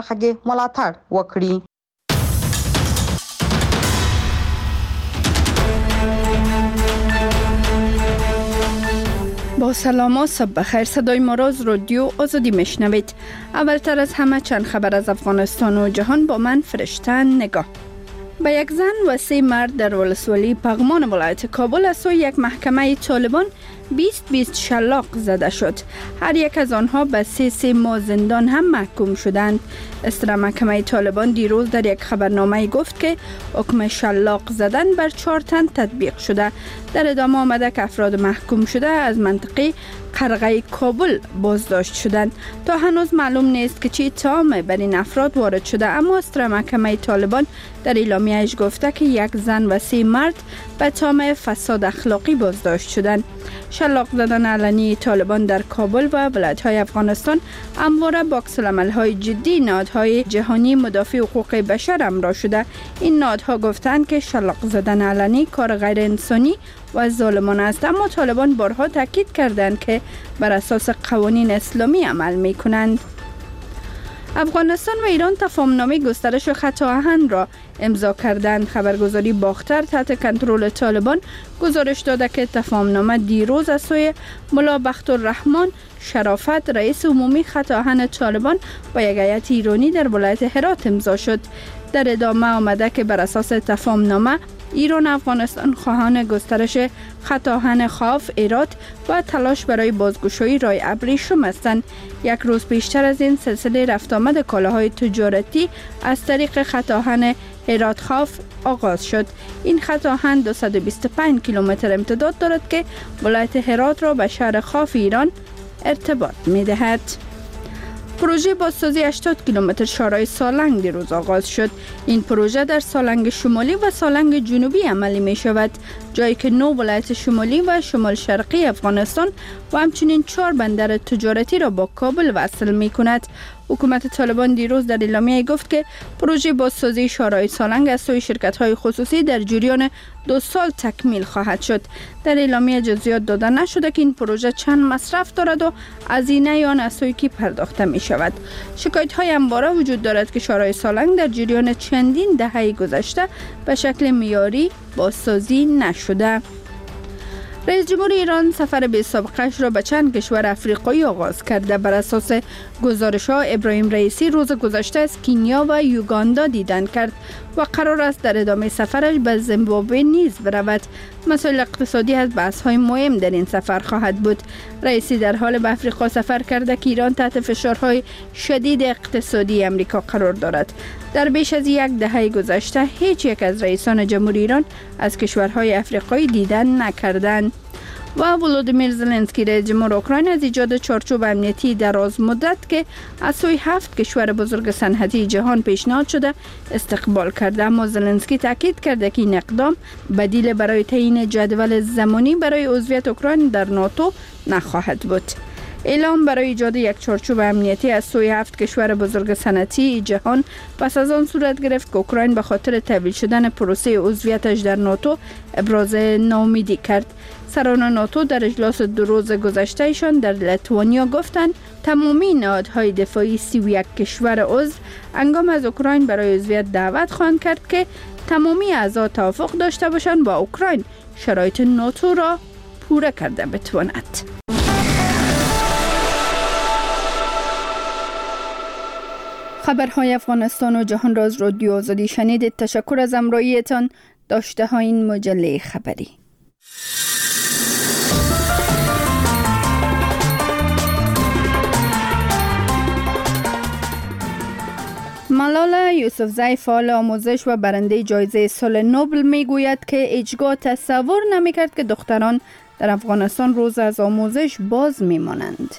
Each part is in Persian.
خګي ملاتړ وکړي. با سلام و صبح بخیر. صدای ما را از رادیو آزادی میشنوید. اولتر از همه چند خبر از افغانستان و جهان با من فرشته نگاه. به یک زن و 3 مرد در ولسوالی پغمان ولایت کابل از سوی یک محکمه طالبان 20 شلاق زده شد. هر یک از آنها به 3 ماه زندان هم محکوم شدند. اصدر محکمه طالبان دیروز در یک خبرنامه گفت که حکم شلاق زدن بر 4 تن تطبیق شده. در ادامه آمده که افراد محکوم شده از منطقه قرغه کابل بازداشت شدند. تا هنوز معلوم نیست که چه اتهامی بر این افراد وارد شده، اما اصدر محکمه طالبان در اعلامیه‌اش گفته که یک زن و 3 مرد به تهم فساد اخلاقی بازداشت شدند. شلاق زدن علنی طالبان در کابل و ولایت‌های افغانستان همواره با عکس‌العمل‌های جدی نهادهای جهانی مدافع حقوق بشر همراه شده. این نهادها گفتند که شلاق زدن علنی کار غیر انسانی و ظالمانه است، اما طالبان بارها تاکید کردند که بر اساس قوانین اسلامی عمل می‌کنند. افغانستان و ایران تفاهمنامه گسترش خط آهن را امضا کردند. خبرگزاری باختر تحت کنترل طالبان گزارش داده که تفاهمنامه دیروز از سوی ملا بختالرحمن شرافت رئیس عمومی خط آهن طالبان با یک هیئت ایرانی در ولایت هرات امضا شد. در ادامه آمده که بر اساس تفاهمنامه ایران و افغانستان خواهان گسترش خط آهن خاف، هرات و تلاش برای بازگشایی راه ابریشم هستند. یک روز پیشتر از این سلسله رفت آمد کالاهای تجارتی از طریق خط آهن هرات خاف آغاز شد. این خط آهن 225 کیلومتر امتداد دارد که ولایت هرات را به شهر خاف ایران ارتباط می دهد. پروژه بازسازی 80 کیلومتر شارع سالنگ دیروز آغاز شد. این پروژه در سالنگ شمالی و سالنگ جنوبی عملی می شود، جایی که 9 ولایت شمالی و شمال شرقی افغانستان و همچنین 4 بندر تجارتی را با کابل وصل می کند. حکومت طالبان دیروز در اعلامیه گفت که پروژه بازسازی شارع سالنگ از سوی شرکت‌های خصوصی در جریان 2 سال تکمیل خواهد شد. در اعلامیه جزئیات داده نشده که این پروژه چند مصرف دارد و هزینه آن از سوی کی پرداخته می شود. شکایت‌های همواره وجود دارد که شارع سالنگ در جریان چندین دهه گذشته به شکل معیاری بازسازی نشده. رئیس جمهور ایران سفر بی سابقه‌اش را به چند کشور افریقایی آغاز کرده. بر اساس گزارش‌ها ابراهیم رئیسی روز گذشته از کنیا و یوگاندا دیدن کرد و قرار است در ادامه سفرش به زیمبابوه نیز برود. مسائل اقتصادی از بحث‌های مهم در این سفر خواهد بود. رئیسی در حال به افریقا سفر کرده که ایران تحت فشارهای شدید اقتصادی امریکا قرار دارد. در بیش از یک دهه گذشته هیچ یک از رئیسان جمهوری ایران از کشورهای افریقایی دیدن نکردند. و ولودیمیر زلنسکی رئیس جمهور اوکراین از ایجاد چارچوب امنیتی دراز مدت که از سوی 7 کشور بزرگ صنعتی جهان پیشنهاد شده استقبال کرده، اما زلنسکی تاکید کرده که این اقدام بدیل برای تعیین جدول زمانی برای عضویت اوکراین در ناتو نخواهد بود. اعلام برای ایجاد یک چارچوب امنیتی از سوی 7 کشور بزرگ صنعتی جهان پس از آن صورت گرفت که اوکراین به خاطر تحویل شدن پروسه عضویتش در ناتو ابراز ناامیدی کرد. سران ناتو در اجلاس 2 روز گذشتهشان در لیتوانیا گفتند تمامی نهادهای دفاعی 31 کشور عضو هنگام از اوکراین برای عضویت دعوت خواهند کرد که تمامی اعضا توافق داشته باشند با اوکراین شرایط ناتو را پوره کرده بتواند. خبرهای افغانستان و جهان را از رادیو آزادی شنیدید. تشکر از همراهیتان. داشته ها این مجله خبری. ملالا یوسفزئی فعال آموزش و برنده جایزه صلح نوبل میگوید که هیچگاه تصور نمیکرد که دختران در افغانستان روز از آموزش باز میمانند.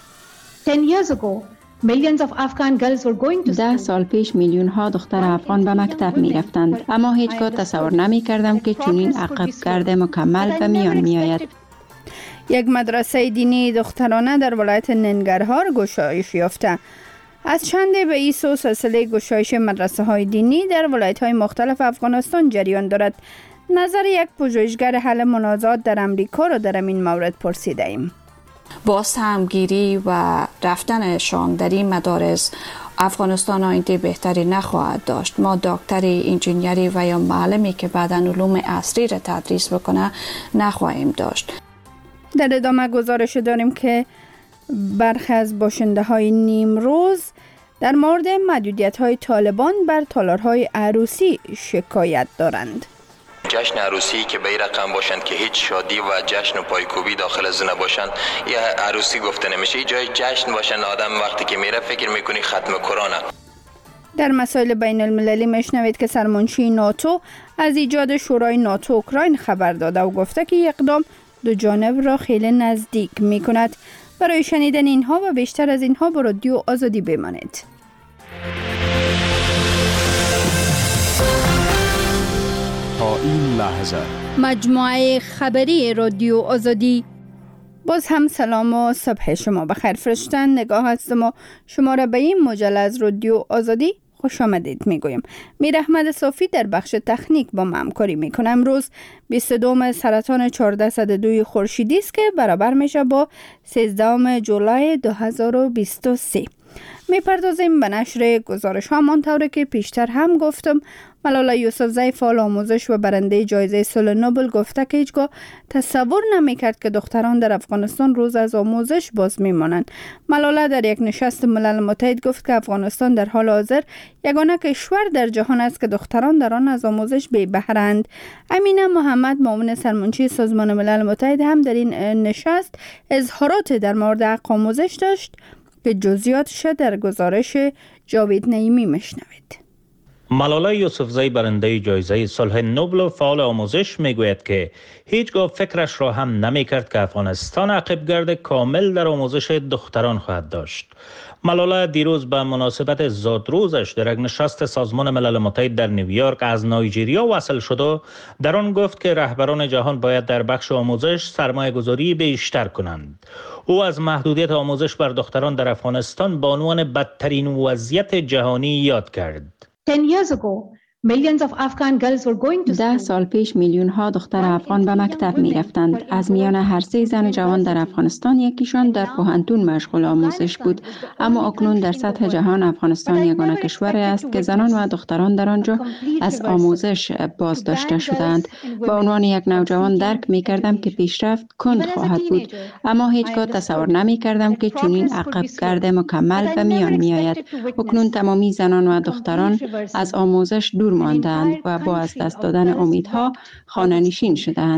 10 سال پیش میلیون ها دختر افغان به مکتب می رفتند، اما هیچگاه تصور نمی کردم که چنین عقب کرده مکمل به میان می آید. یک مدرسه دینی دخترانه در ولایت ننگرهار گشایش یافته. از چند به ایسو سلسله گشایش مدرسه های دینی در ولایت های مختلف افغانستان جریان دارد. نظر یک پژوهشگر حل منازعات در امریکا را در این مورد پرسیده ایم. باز همگیری و رفتنشان در این مدارس افغانستان آینده بهتری نخواهد داشت. ما دکتری، انجینیری و یا معلمی که بعداً علوم عصری را تدریس بکنه نخواهیم داشت. در ادامه گزارش داریم که برخی از باشنده های نیمروز در مورد محدودیت های طالبان بر تالارهای عروسی شکایت دارند. جشن عروسی که به این رقم باشند که هیچ شادی و جشن و پایکوبی داخل از نباشند یا عروسی گفته نمیشه. این جای جشن باشند، آدم وقتی که میره فکر میکنی ختم کرونه. در مسائل بین المللی میشنوید که سرمنشی ناتو از ایجاد شورای ناتو اوکراین خبر داده و گفته که اقدام دو جانب را خیلی نزدیک میکند. برای شنیدن اینها و بیشتر از اینها با رادیو آزادی بمانید. تا این لحظه مجموعه خبری رادیو آزادی. باز هم سلام و صبح شما بخیر. فرشتن نگاه هستم و شما را به این مجله از رادیو آزادی خوش آمدید میگویم. میر احمد صافی در بخش تکنیک با ما همکاری میکنه. امروز 22 سرطان 1402 خورشیدی است که برابر میشه با 13 جولای 2023. میپردازیم به نشر گزارش ها. همانطور که پیشتر هم گفتم، ملاله یوسفزی فعال آموزش و برنده جایزه صلح نوبل گفته که هیچگاه تصور نمیکرد که دختران در افغانستان روز از آموزش باز میمانند. ملاله در یک نشست ملل متحد گفت که افغانستان در حال حاضر یگانه کشور در جهان است که دختران در آن از آموزش بی بهره‌اند. امینه محمد، معاون سرمنشی سازمان ملل متحد، هم در این نشست اظهارات در مورد حق آموزش داشت که جزئیاتش در گزارش جاوید نعیمی میشنوید. ملاله یوسفزی برنده جایزه صلح نوبل و فعال آموزش میگوید که هیچگاه فکرش را هم نمیکرد که افغانستان عقبگرد کامل در آموزش دختران خواهد داشت. ملاله دیروز به مناسبت زادروزش در یک نشست سازمان ملل متحد در نیویورک از نایجریا وصل شد و در آن گفت که رهبران جهان باید در بخش آموزش سرمایه گذاری بیشتر کنند. او از محدودیت آموزش بر دختران در افغانستان به عنوان بدترین وضعیت جهانی یاد کرد. 10 سال پیش میلیون ها دختر افغان به مکتب می رفتند. از میان هر 3 زن جوان در افغانستان یکیشان در پوهنتون مشغول آموزش بود. اما اکنون در سطح جهان افغانستان یگانه کشوری است که زنان و دختران در آنجا از آموزش باز داشته شدند. به عنوان یک نوجوان درک می کردم که پیشرفت کند خواهد بود، اما هیچگاه تصور نمی کردم که چنین عقبگرد مکمل به میان می آید. اکنون تمامی زنان و دختران از آموزش دور ماندند و با از دست دادن امیدها خانه نشین شدند.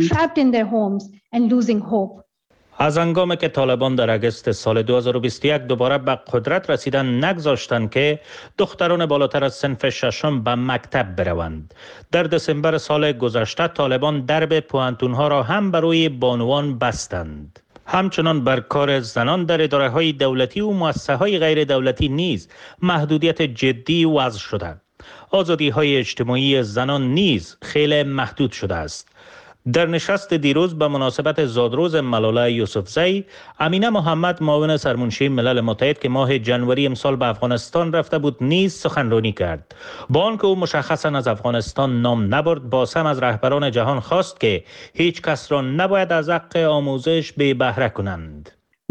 از هنگامی که طالبان در اگست سال 2021 دوباره به قدرت رسیدن نگذاشتند که دختران بالاتر از صنف ششم به مکتب بروند. در دسامبر سال گذشته طالبان درب پوهنتون‌ها را هم برای بانوان بستند. همچنان بر کار زنان در اداره‌های دولتی و مؤسسه‌های غیر دولتی نیز محدودیت جدی وضع شده. آزادی‌های اجتماعی زنان نیز خیلی محدود شده است. در نشست دیروز به مناسبت زادروز ملاله یوسفزی، امینه محمد، معاون سرمنشی ملل متحد که ماه جنوری امسال به افغانستان رفته بود، نیز سخنرانی کرد. با آنکه او مشخصاً از افغانستان نام نبرد، باز هم از رهبران جهان خواست که هیچ کس را نباید از حق آموزش بی بهره کنند.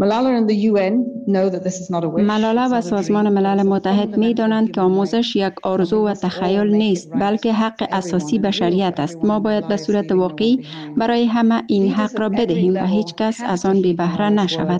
ملاله و سازمان ملل متحد می دانند که آموزش یک آرزو و تخیل نیست، بلکه حق اساسی بشریت است. ما باید به صورت واقعی برای همه این حق را بدهیم و هیچ کس از آن بی بهره نشود.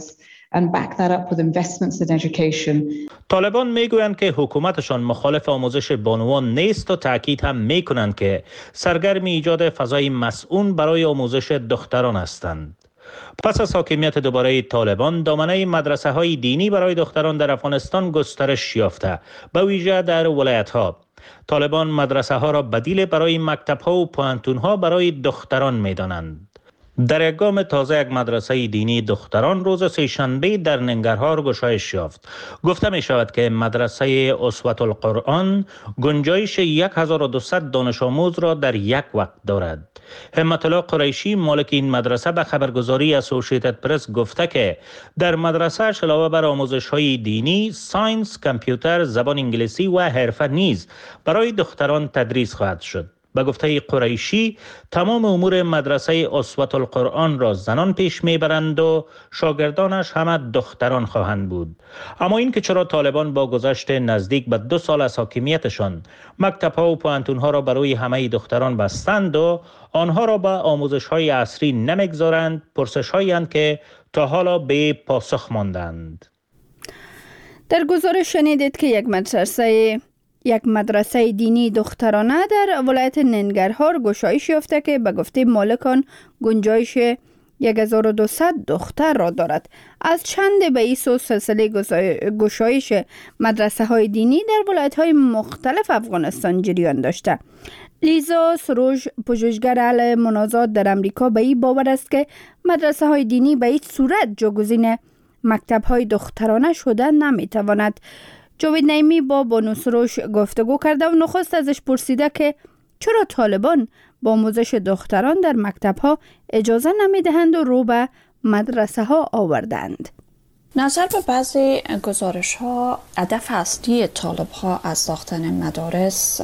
طالبان میگویند که حکومتشان مخالف آموزش بانوان نیست و تاکید هم میکنند که سرگرم ایجاد فضای مسئول برای آموزش دختران هستند. پس از حاکمیت دوباره طالبان، دامنه مدرسه های دینی برای دختران در افغانستان گسترش یافته، به ویژه در ولایت ها. طالبان مدرسه ها را بدیل برای مکتب ها و پوهنتون ها برای دختران می دانند. در یک گام تازه یک مدرسه دینی دختران روز سه‌شنبه در ننگرهار گشایش یافت. گفته می شود که مدرسه اسوة القرآن گنجایش 1200 دانش آموز را در یک وقت دارد. همت الله قریشی، مالک این مدرسه، به خبرگزاری اسوسییتد پرس گفته که در مدرسه علاوه بر آموزش های دینی، ساینس، کامپیوتر، زبان انگلیسی و حرفه نیز برای دختران تدریس خواهد شد. به گفته قریشی تمام امور مدرسه اسوة القرآن را زنان پیش میبرند و شاگردانش همه دختران خواهند بود. اما این که چرا طالبان با گذشت نزدیک به 2 سال از حاکمیتشان مکتب‌ها و پوهنتون‌ها را برای همه دختران بستند و آنها را به آموزش‌های عصری نمیگذارند، پرسش‌هایی اند که تا حالا به پاسخ ماندند. در گزارش شنیدید که یک مدرسه دینی دخترانه در ولایت ننگرهار گشایش یافته که به گفته مالکان گنجایش 1200 دختر را دارد. از چند به این سلسله گشایش مدرسه های دینی در ولایت های مختلف افغانستان جریان داشته. لیزا سروش، پژوهشگر اهل منازعات در امریکا، به این باور است که مدرسه های دینی به هیچ صورت جایگزین مکتب های دخترانه شده نمیتواند. جاوید نعیمی با بانو سروش گفتگو کرده و نخست ازش پرسیده که چرا طالبان با آموزش دختران در مکتب ها اجازه نمیدهند و رو به مدرسه ها آوردند. نظر به بعضی گزارش ها هدف اصلی طالب ها از ساختن مدارس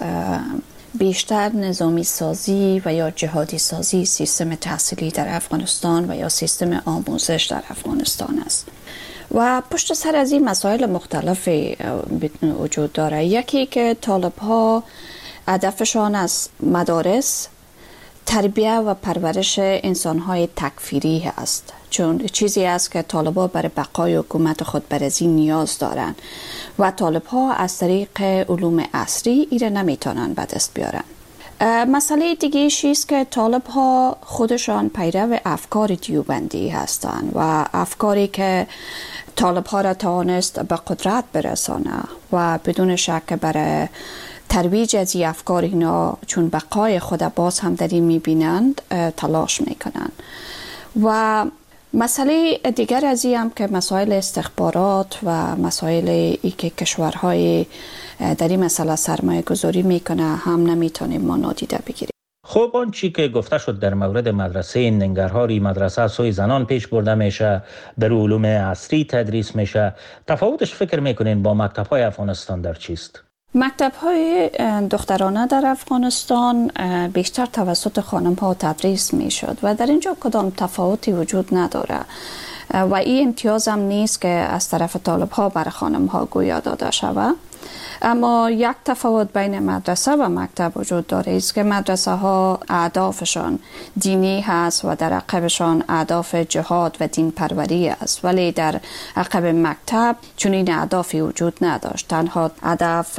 بیشتر نظامی سازی و یا جهادی سازی سیستم تحصیلی در افغانستان و یا سیستم آموزش در افغانستان است و پشت سر از این مسائل مختلفی وجود داره. یکی که طالب ها هدفشان از مدارس تربیه و پرورش انسان‌های تکفیری است، چون چیزی است که طالب‌ها برای بقای حکومت خود بر از این نیاز دارند و طالب‌ها از طریق علوم عصری ایره نمیتونن به دست بیارن. مسئله دیگه است که طالب‌ها خودشان پیرو افکار دیوبندی هستند و افکاری که طالب‌ها را توانست به قدرت برسانه و بدون شک برای ترویج از این افکار اینا چون بقای خود باز هم در این میبینند تلاش میکنند. و مسئله دیگر از این هم که مسائل استخبارات و مسائل ای که کشورهای در این مسئله سرمایه گذاری میکنه هم نمیتونیم ما نادیده بگیریم. خب آن چی که گفته شد در مورد مدرسه ننگرهاری، مدرسه سوی زنان پیش برده میشه، در علوم عصری تدریس میشه، تفاوتش فکر میکنین با مکتب‌های افغانستان در چیست؟ مکتب‌های دخترانه در افغانستان بیشتر توسط خانم‌ها تدریس میشد و در اینجا کدام تفاوتی وجود نداره و این امتیاز هم نیست که از طرف طالب‌ها بر خانم‌ها گویا داده شود. اما یک تفاوت بین مدرسه و مکتب وجود داره است که مدرسه ها اهدافشان دینی هست و در عقبشان اهداف جهاد و دین پروری است، ولی در عقب مکتب چنین اهدافی وجود نداشت. تنها هدف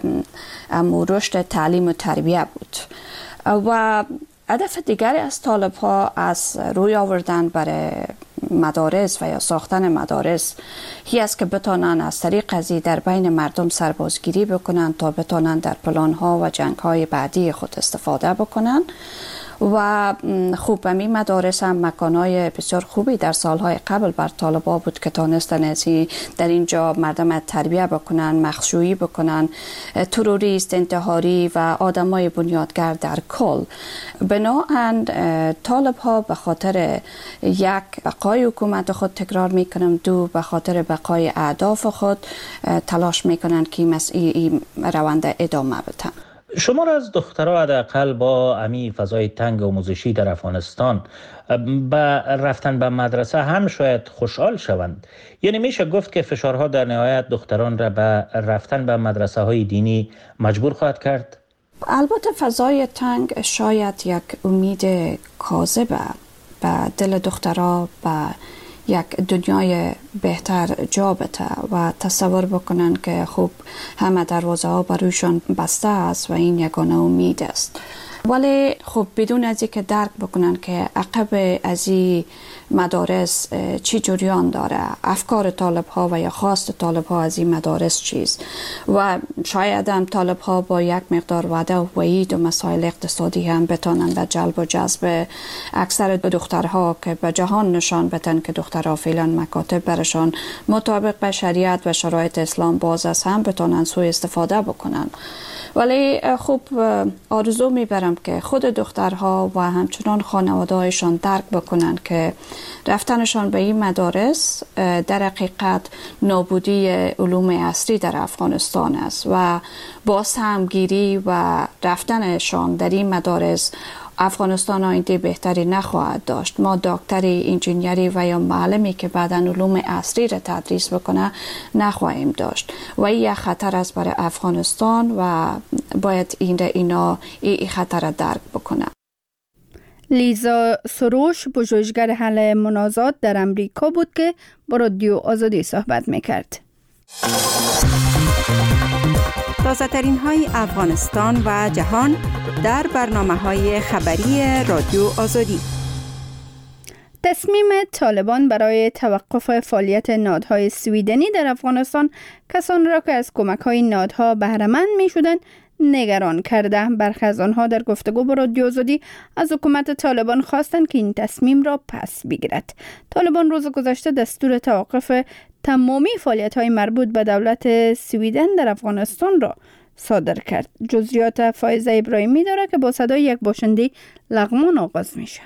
رشد تعلیم و تربیه بود و هدف دیگری از طالب ها از روی آوردن برای مدارس و یا ساختن مدارس هی است که بتانن از طریق ازی در بین مردم سربازگیری بکنن تا بتانن در پلان ها و جنگ های بعدی خود استفاده بکنن و خوب همین مدارس هم مکانهای بسیار خوبی در سالهای قبل بر طالبا بود که تانستن ازی در اینجا مردم تربیه بکنن، مخشویی بکنن، تروریست، انتحاری و آدمای بنیادگر در کل. بناهن طالب ها به خاطر یک بقای حکومت خود تکرار میکنم، دو به خاطر بقای اهداف خود تلاش میکنن که این رونده ادامه بدن. شما را از دخترها حداقل با امی فضای تنگ آموزشی در افغانستان به رفتن به مدرسه هم شاید خوشحال شوند. یعنی میشه گفت که فشارها در نهایت دختران را به رفتن به مدرسه های دینی مجبور خواهد کرد؟ البته فضای تنگ شاید یک امید کاذبه به دل دخترها به یک دنیای بهتر جا بده و تصور بکنن که خوب همه دروازه ها برویشان بسته است و این یگانه امید است. ولی خب بدون از اینکه درک بکنن که عقب از این مدارس چی جریان داره، افکار طالب ها و یا خواست طالب ها از این مدارس چیست و شاید هم طالب ها با یک مقدار وعده و وعید و مسائل اقتصادی هم بتانن به جلب و جذب اکثر دخترها که به جهان نشان بدن که دخترها فعلا مکاتب برشان مطابق به شریعت و شرایط اسلام باز است هم بتانن سوء استفاده بکنن ولی خوب آرزو میبرم که خود دخترها و همچنان خانواده‌هایشان درک بکنن که رفتنشان به این مدارس در حقیقت نابودی علوم عصری در افغانستان است و با همگیری و رفتنشان در این مدارس افغانستان آینده بهتری نخواهد داشت. ما دکتری، انجینیری و یا معلمی که بعداً علوم عصری را تدریس بکنه نخواهیم داشت و این خطر است برای افغانستان و باید این خطر را درک بکنه. لیزا سروش، پژوهشگر حل منازعات در امریکا بود که با رادیو آزادی صحبت میکرد. تازه ترین های افغانستان و جهان در برنامه های خبری رادیو آزادی. تصمیم طالبان برای توقف فعالیت نهادهای سویدنی در افغانستان کسانی را که از کمک‌های نهادها بهره‌مند می‌شدند نگران کرده. برخی از آنها در گفتگو با رادیو آزادی از حکومت طالبان خواستند که این تصمیم را پس بگیرد. طالبان روز گذشته دستور توقف تمامی فعالیت‌های مربوط به دولت سویدن در افغانستان را صادر کرد. جزئیات فائزه ابراهیمی داره که با صدای یک باشنده لغمان آغاز میشه.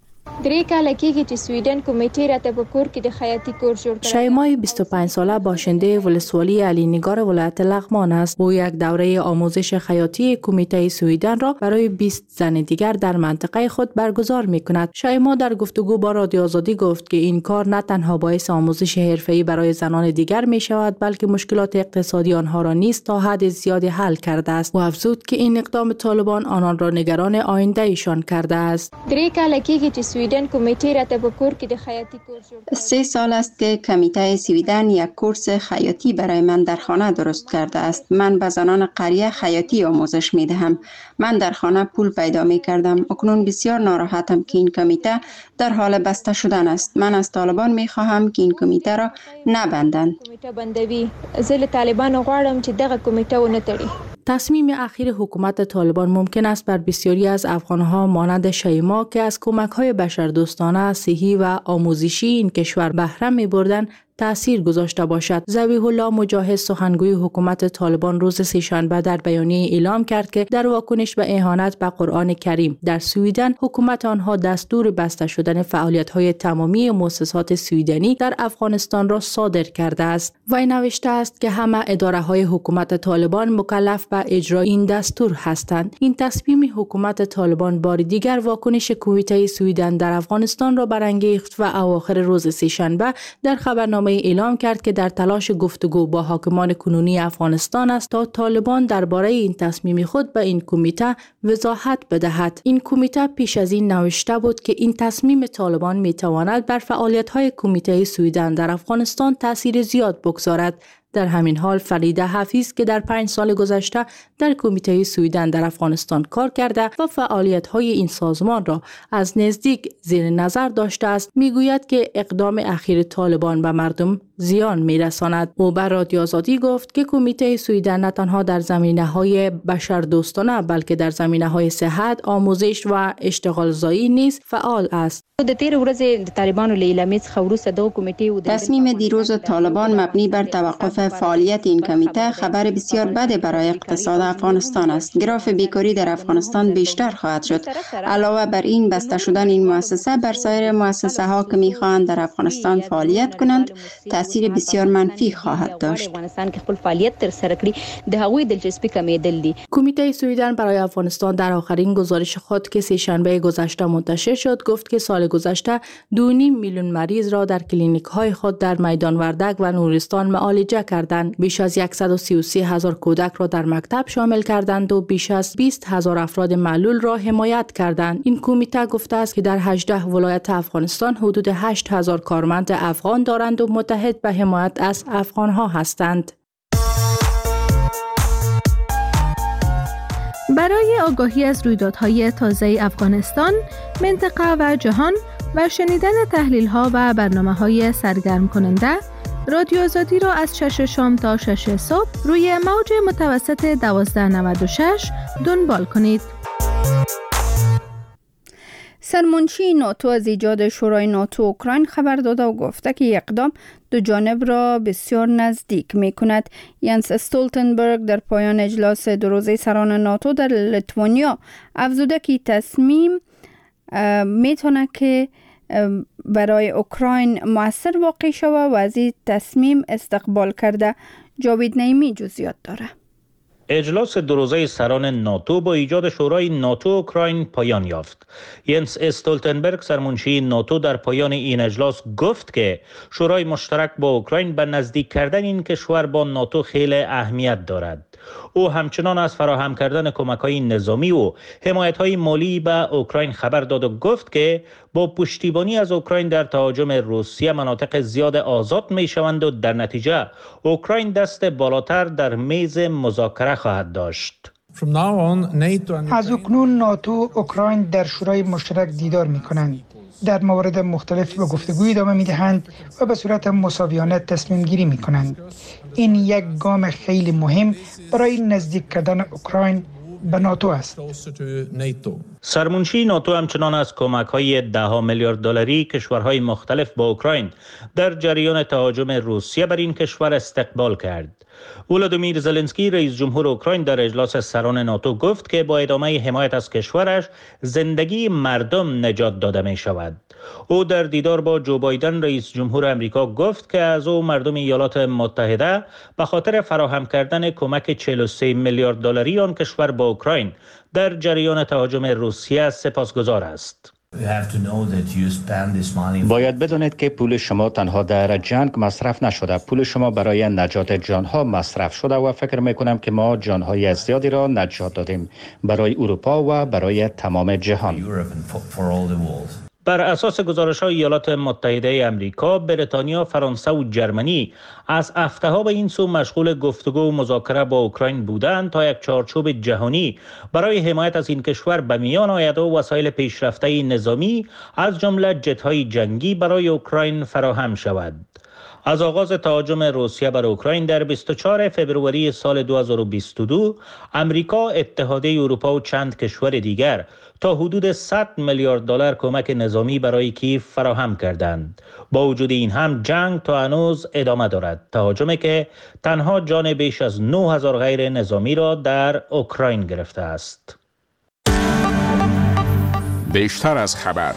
شایمای 25 ساله باشنده ولسوالی علی نگار ولایت لغمان است. او یک دوره آموزش خیاطی کمیته سویدن را برای 20 زن دیگر در منطقه خود برگزار می‌کند. شایما در گفتگو با رادیو آزادی گفت که این کار نه تنها باعث آموزش حرفه‌ای برای زنان دیگر می‌شود بلکه مشکلات اقتصادی آنها را نیز تا حد زیادی حل کرده است. و افزود که این اقدام طالبان آنان را نگران آینده ایشان کرده است. 3 سال است که کمیته سویدن یک کورس خیاطی برای من در خانه درست کرده است. من به زنان قریه خیاطی آموزش می دهم. من در خانه پول پیدا می کردم. اکنون بسیار ناراحتم که این کمیته در حال بسته شدن است. من از طالبان می خواهم که این کمیته را نبندند. تصمیم اخیر حکومت طالبان ممکن است بر بسیاری از افغانها مانند شایما که از کمک‌های بشردوستانه، صحی و آموزشی این کشور بهره می‌بردند تأثیر گذاشته باشد. ذبیح الله مجاهد، سخنگوی حکومت طالبان، روز سه‌شنبه در بیانیه اعلام کرد که در واکنش به اهانت به قرآن کریم در سویدن حکومت آنها دستور بسته شدن فعالیت‌های تمامی مؤسسات سویدنی در افغانستان را صادر کرده است. وی نوشته است که همه اداره‌های حکومت طالبان مکلف به اجرای این دستور هستند. این تصمیم حکومت طالبان بار دیگر واکنش کمیته سویدن در افغانستان را برانگیخت و اواخر روز سه‌شنبه در خبرنامه اعلام کرد که در تلاش گفتگو با حاکمان کنونی افغانستان است تا طالبان درباره این تصمیم خود به این کمیته وضاحت بدهد. این کمیته پیش از این نوشته بود که این تصمیم طالبان میتواند بر فعالیت‌های کمیته سویدن در افغانستان تأثیر زیاد بگذارد. در همین حال فریده حفیظ که در 5 سال گذشته در کمیته سویدن در افغانستان کار کرده و فعالیت‌های این سازمان را از نزدیک زیر نظر داشته است، میگوید که اقدام اخیر طالبان به مردم زیان میرساند. او بر رادیو آزادی گفت که کمیته سویدن نه تنها در زمینه‌های بشردوستانه بلکه در زمینه‌های صحت، آموزش و اشتغالزایی نیز فعال است. تصمیم دیروز طالبان مبنی بر توقف فعالیت این کمیته خبر بسیار بد برای اقتصاد افغانستان است. گراف بیکاری در افغانستان بیشتر خواهد شد. علاوه بر این بسته شدن این مؤسسه بر سایر مؤسسه ها که می‌خواهند در افغانستان فعالیت کنند تأثیر بسیار منفی خواهد داشت. کمیته سویدن برای افغانستان در آخرین گزارش خود که سه‌شنبه گذشته منتشر شد گفت که سال گذشته 2.5 میلیون مریض را در کلینیک‌های خود در میدان وردک و نورستان معالجه کردند. بیش از 133,000 کودک را در مکتب شامل کردند و بیش از 20,000 افراد معلول را حمایت کردند. این کمیته گفته است که در 18 ولایت افغانستان حدود 8,000 کارمند افغان دارند و متحد به حمایت از افغان‌ها هستند. برای آگاهی از رویدادهای تازه افغانستان، منطقه و جهان و شنیدن تحلیل‌ها و برنامه‌های سرگرم کننده، رادیو آزادی را از 6 شام تا 6 صبح روی موج متوسط 1296 دنبال کنید. سرمنشی ناتو از ایجاد شورای ناتو اوکراین خبر داده و گفته که اقدام دو جانب را بسیار نزدیک می کند. ینس استولتنبرگ در پایان اجلاس دو روزه سران ناتو در لیتوانیا افزوده که تصمیم میتونه که برای اوکراین مؤثر واقع شود و از این تصمیم استقبال کرده. جاوید نعیمی جزئیات داره. اجلاس دو روزه سران ناتو با ایجاد شورای ناتو اوکراین پایان یافت. ینس استولتنبرگ سرمنشی ناتو در پایان این اجلاس گفت که شورای مشترک با اوکراین به نزدیک کردن این کشور با ناتو خیلی اهمیت دارد. او همچنان از فراهم کردن کمک‌های نظامی و حمایت‌های مالی به اوکراین خبر داد و گفت که با پشتیبانی از اوکراین در تهاجم روسیه مناطق زیاد آزاد می‌شوند و در نتیجه اوکراین دست بالاتر در میز مذاکره خواهد داشت. از اکنون ناتو اوکراین در شورای مشترک دیدار می‌کنند. در موارد مختلف به گفتگوی ادامه می‌دهند و به صورت مساویانه تصمیم گیری می‌کنند. این یک گام خیلی مهم برای نزدیک کردن اوکراین به ناتو است. سرمنشی ناتو همچنان از کمک‌های 10 میلیارد دلاری کشورهای مختلف با اوکراین در جریان تهاجم روسیه بر این کشور استقبال کرد. ولادیمیر زلنسکی رئیس جمهور اوکراین در اجلاس سران ناتو گفت که با ادامه حمایت از کشورش زندگی مردم نجات داده می شود. او در دیدار با جو بایدن رئیس جمهور امریکا گفت که از او مردم ایالات متحده به خاطر فراهم کردن کمک 43 میلیارد دلاری آن کشور با اوکراین در جریان تهاجم روسیه سپاسگزار است. باید بدانید که پول شما تنها در جنگ مصرف نشده، پول شما برای نجات جانها مصرف شده و فکر میکنم که ما جانهای زیادی را نجات دادیم برای اروپا و برای تمام جهان. بر اساس گزارش‌های ایالات متحده آمریکا، بریتانیا، فرانسه و جرمنی از هفته‌ها به این سو مشغول گفتگو و مذاکره با اوکراین بودند تا یک چارچوب جهانی برای حمایت از این کشور به میان آید و وسایل پیشرفته نظامی از جمله جت‌های جنگی برای اوکراین فراهم شود. از آغاز تهاجم روسیه بر اوکراین در 24 فوریه سال 2022 امریکا، اتحادیه اروپا و چند کشور دیگر تا حدود 100 میلیارد دلار کمک نظامی برای کیف فراهم کردند. با وجود این هم جنگ تا هنوز ادامه دارد. تهاجمی که تنها جان بیش از 9000 غیر نظامی را در اوکراین گرفته است. بیشتر از خبر.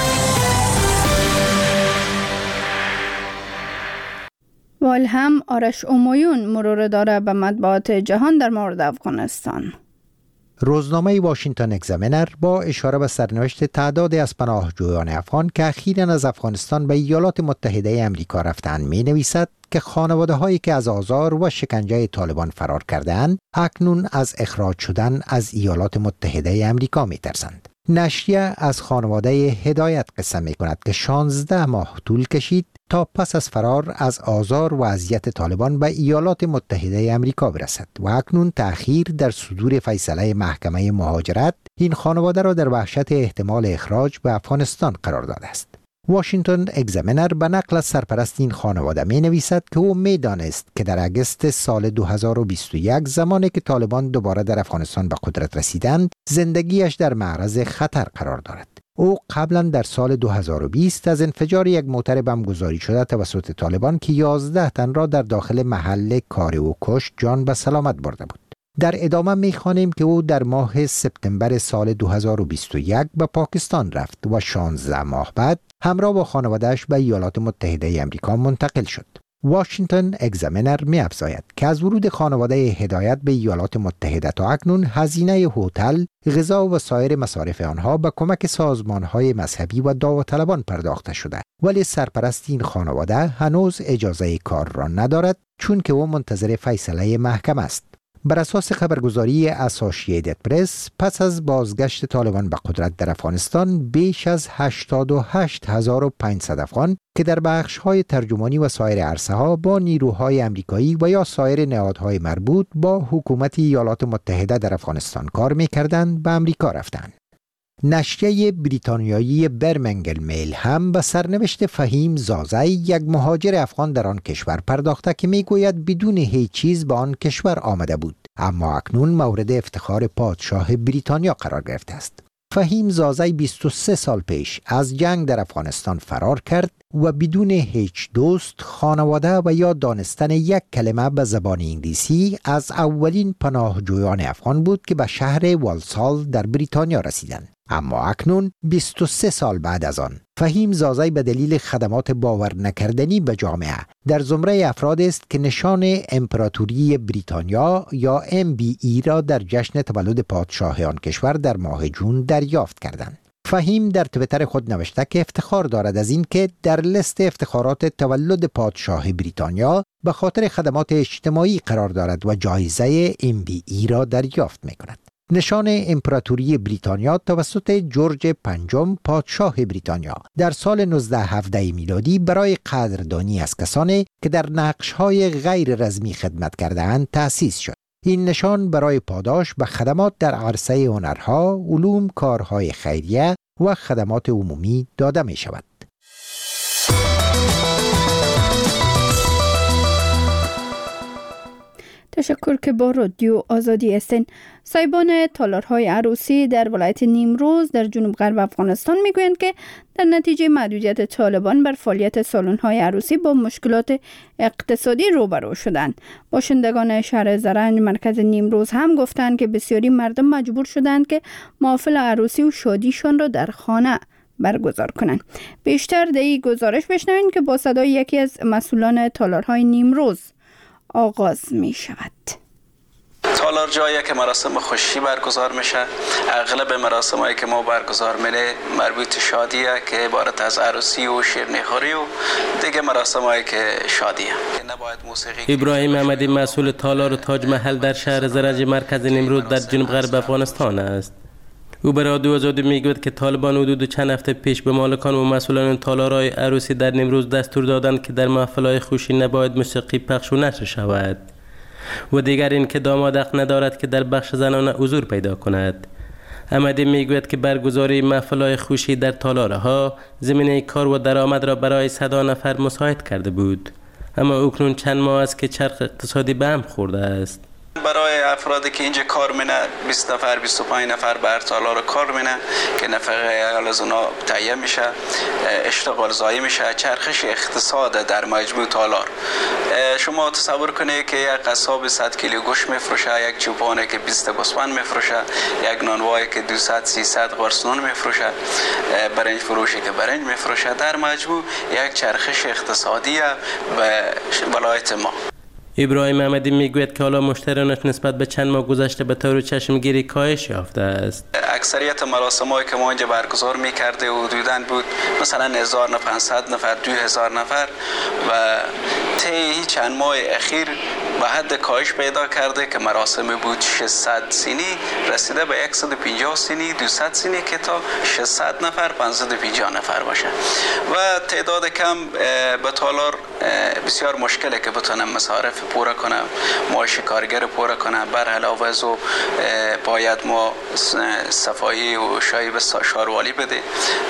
والهم آرش اومایون مرور داره به مطبوعات جهان در مورد افغانستان. روزنامه واشنگتن اگزامینر با اشاره به سرنوشت تعدادی از پناهجویان افغان که اخیراً از افغانستان به ایالات متحده آمریکا رفتند می نویسد که خانواده هایی که از آزار و شکنجه طالبان فرار کردند اکنون از اخراج شدن از ایالات متحده آمریکا می ترسند. نشریه از خانواده هدایت قصه می کند که 16 ماه طول کشید تا پس از فرار از آزار و اذیت طالبان به ایالات متحده آمریکا برسد و اکنون تأخیر در صدور فیصله محکمه مهاجرت این خانواده را در وحشت احتمال اخراج به افغانستان قرار داده است. واشنگتن اگزامینر به نقل از سرپرست این خانواده می نویسد که او می دانست که در اگست سال 2021 زمانی که طالبان دوباره در افغانستان به قدرت رسیدند زندگیش در معرض خطر قرار دارد. او قبلا در سال 2020 از انفجار یک موتر بمبگذاری شده توسط طالبان که 11 تن را در داخل محل کار او کشت جان به سلامت برده بود. در ادامه می‌خوانیم که او در ماه سپتامبر سال 2021 به پاکستان رفت و 16 ماه بعد همراه با خانواده‌اش به ایالات متحده آمریکا منتقل شد. واشنگتن اگزامینر می‌افزاید که از ورود خانواده هدایت به ایالات متحده تا اکنون هزینه هتل، غذا و سایر مصارف آنها به کمک سازمان‌های مذهبی و داوطلبان پرداخته شده، ولی سرپرست این خانواده هنوز اجازه کار را ندارد چون که او منتظر فیصله محکمه است. بر اساس خبرگزاری اسوسییتد پرس پس از بازگشت طالبان به قدرت در افغانستان بیش از 88500 افغان که در بخش‌های ترجمانی و سایر عرصه‌ها با نیروهای آمریکایی و یا سایر نهادهای مربوط با حکومت ایالات متحده در افغانستان کار می‌کردند به آمریکا رفتند. نشریه بریتانیایی برمنگل میل هم به سرنوشت فهیم زازی یک مهاجر افغان در آن کشور پرداخته که میگوید بدون هیچ چیز به آن کشور آمده بود اما اکنون مورد افتخار پادشاه بریتانیا قرار گرفته است. فهیم زازی 23 سال پیش از جنگ در افغانستان فرار کرد و بدون هیچ دوست، خانواده و یا دانستن یک کلمه به زبان انگلیسی از اولین پناهجویان افغان بود که به شهر والسال در بریتانیا رسیدند. اما اکنون 23 سال بعد از آن، فهیم زازی به دلیل خدمات باور نکردنی به جامعه در زمره افراد است که نشان امپراتوری بریتانیا یا MBE را در جشن تولد پادشاه آن کشور در ماه جون دریافت کردند. فهیم در تویتر خود نوشته که افتخار دارد از این که در لیست افتخارات تولد پادشاه بریتانیا به خاطر خدمات اجتماعی قرار دارد و جایزه MBE را دریافت می کند. نشان امپراتوری بریتانیا توسط جورج پنجم پادشاه بریتانیا در سال 1917 میلادی برای قدردانی از کسانی که در نقش‌های غیر رسمی خدمت کرده‌اند تأسیس شد. این نشان برای پاداش به خدمات در عرصه هنرها، علوم، کارهای خیریه و خدمات عمومی داده می شود. تشکر که با رادیو آزادی هستین. سایبان تالارهای عروسی در ولایت نیمروز در جنوب غرب افغانستان میگویند که در نتیجه محدودیت طالبان بر فعالیت سالن‌های عروسی با مشکلات اقتصادی روبرو شدند. باشندگان شهر زرنج مرکز نیمروز هم گفتند که بسیاری مردم مجبور شدند که محافل عروسی و شادیشان را در خانه برگزار کنند. بیشتر در این گزارش بشنوید که با صدای یکی از مسئولان تالارهای نیمروز آغاز می شود. تالار جایی که مراسم خوشی برگزار میشه. اغلب مراسم هایی که ما برگزار میره مربوط شادیه که عبارت از عروسی و شیرینیخوری و دیگه مراسم هایی که شادیه. ابراهیم احمدی مسئول تالار تاج محل در شهر زرنج مرکز نیمروز در جنوب غرب افغانستان است. او به رادیو آزادی میگوید که طالبان حدود چند هفته پیش به مالکان و مسئولان تالارهای عروسی در نیمروز دستور دادند که در محفل‌های خوشی نباید موسیقی پخش و نشر شود و دیگر این که داماد حق ندارد که در بخش زنانه حضور پیدا کند. احمدی میگوید که برگزاری محفل‌های خوشی در تالارها زمینه کار و درآمد را برای 100 نفر مساعد کرده بود، اما اکنون چند ماه است که چرخ اقتصادی به هم خورده است. برای افرادی که اینجا کار مینه 20 نفر 25 نفر بر تالار کار مینه که نفقه از اونا تعیین میشه، اشتغال زایی میشه، چرخش اقتصاد در مجموع تالار. شما تصور کنید که یک قصاب 100 کیلو گوشت میفروشه، یک چوپانه که 20 گوسفند میفروشه، یک نانوایی که 200 300 قرص نان میفروشه، برنج فروشی که برنج میفروشه، در مجموع یک چرخش اقتصادی به ولایت ما. ابراهیم احمدی میگوید که حالا مشتریانش نسبت به چند ماه گذشته به طور چشمگیری کاهش یافته است. اکثریت مراسم‌هایی که ما اینجا برگزار می‌کرده حدوداً بود مثلا 1500 نفر 2000 نفر و طی چند ماه اخیر به حد کاهش پیدا کرده که مراسم بود 600 سینی رسیده به 150 سینی، 200 سینی که تا 600 نفر 550 نفر باشه و تعداد کم به تالار بسیار مشکله که بتونم مصارف پورا کنم، معاش کارگر پورا کنم. بر علاوه از او باید ما صفایی و شایی به شاروالی بده،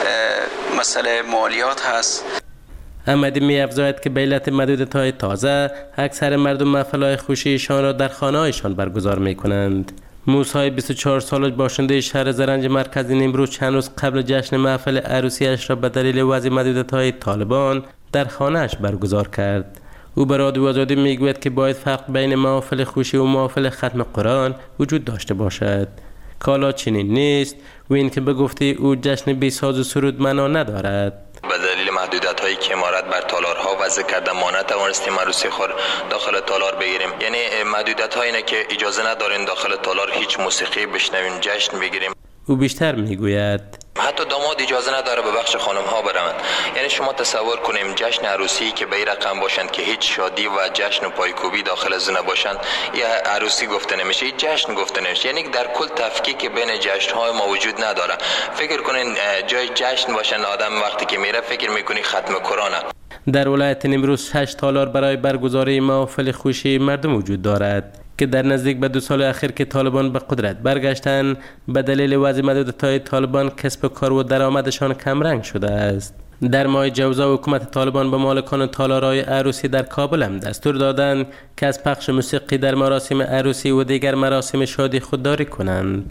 مسئله مالیات هست. احمدی می افزاید که به علت محدودیت‌های تازه اکثر مردم محفل‌های خوشیشان را در خانه‌هایشان برگزار می‌کنند. موسی 24 ساله باشنده شهر زرنج مرکز نیمروز چند روز قبل جشن محفل عروسیش را به دلیل وضع محدودیت‌های طالبان در خانه‌اش برگزار کرد. او به رادیو آزادی میگوید که باید فرق بین محافل خوشی و محافل ختم قرآن وجود داشته باشد. کالا چنین نیست و این که به گفته او جشن بی ساز و سرود معنا ندارد. به دلیل محدودیت هایی که امارت بر تالارها وضع کرده ما نتوانستیم عروسی خور داخل تالار بگیریم. یعنی محدودیت ها اینه که اجازه ندارین داخل تالار هیچ موسیقی بشنویم، جشن بگیریم. او بیشتر میگوید حتی داماد اجازه نداره به بخش خانم ها برن. یعنی شما تصور کنیم جشن عروسی که به این رقم باشند که هیچ شادی و جشن و پایکوبی داخل از اون نباشند یا عروسی گفته نمیشه، هیچ جشن گفته نمیشه. یعنی در کل تفکیک بین جشن های ما وجود نداره. فکر کنین جای جشن باشن آدم وقتی که میره فکر میکنی ختم قرآنه. در ولایت نیمروز 6 تالار برای برگزاری محافل خوشی مردم وجود دارد که در نزدیک به 2 سال اخیر که طالبان به قدرت برگشتند به دلیل وضع محدودیت‌های طالبان کسب کار و درآمدشان کمرنگ شده است. در ماه جوزا حکومت طالبان به مالکان تالارهای عروسی در کابل هم دستور دادند که از پخش موسیقی در مراسم عروسی و دیگر مراسم شادی خودداری کنند.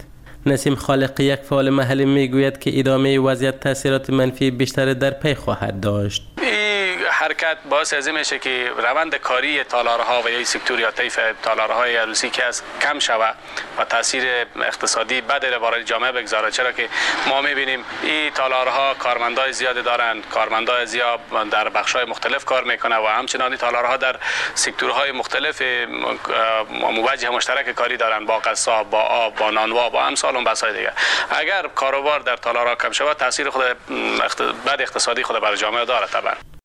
نسیم خالقی یک فعال محلی میگوید که ادامه وضعیت تاثیرات منفی بیشتر در پی خواهد داشت. حرکت باعث از این میشه که روند کاری تالارها و یا سکتور یا طیف تالارهای عروسی که از کم شود و تاثیر اقتصادی بدی را برای جامعه بگذاره، چرا که ما میبینیم این تالارها کارمندای زیادی دارند، کارمندای زیاد در بخش‌های مختلف کار میکنه و همچنان این تالارها در سکتورهای مختلف موجه مشترک کاری دارند، با قصاب، با آب، با نانوا، با امثال اون بحث‌های دیگه. اگر کاروبار در تالارها کم شود تاثیر خود بد اقتصادی خود بر جامعه داره طبعا.